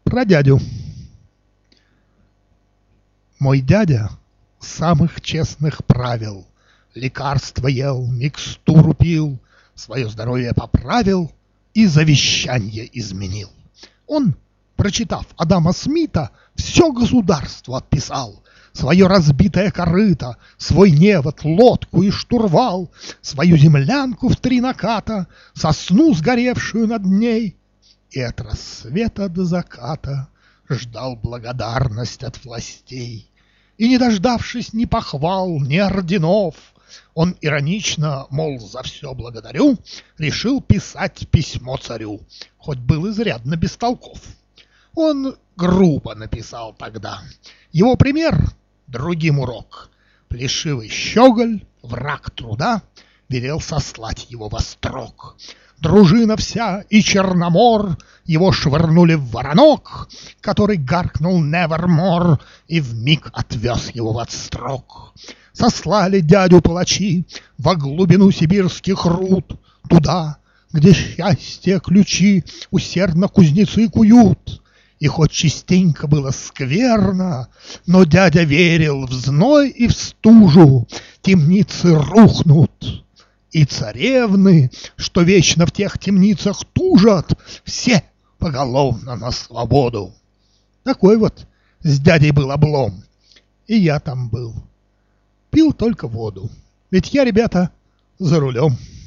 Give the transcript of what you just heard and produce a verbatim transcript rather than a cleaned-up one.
Про дядю. Мой дядя самых честных правил. Лекарства ел, микстуру пил, свое здоровье поправил и завещание изменил. Он, прочитав Адама Смита, все государство отписал. Свое разбитое корыто, свой невод, лодку и штурвал, свою землянку в три наката, сосну, сгоревшую над ней. И от рассвета до заката ждал благодарность от властей. И, не дождавшись ни похвал, ни орденов, он иронично, мол, за все благодарю, решил писать письмо царю, хоть был изрядно бестолков. Он грубо написал тогда. Его пример — другим урок. Плешивый щеголь, враг труда, велел сослать его во строк. Дружина вся и Черномор его швырнули в воронок, который гаркнул «Nevermore» и вмиг отвез его в отстрок. Сослали дядю палачи во глубину сибирских руд, туда, где счастье ключи усердно кузнецы куют. И хоть частенько было скверно, но дядя верил в зной и в стужу, темницы рухнут. И царевны, что вечно в тех темницах тужат, все поголовно на свободу. Такой вот с дядей был облом, и я там был. Пил только воду, ведь я, ребята, за рулем.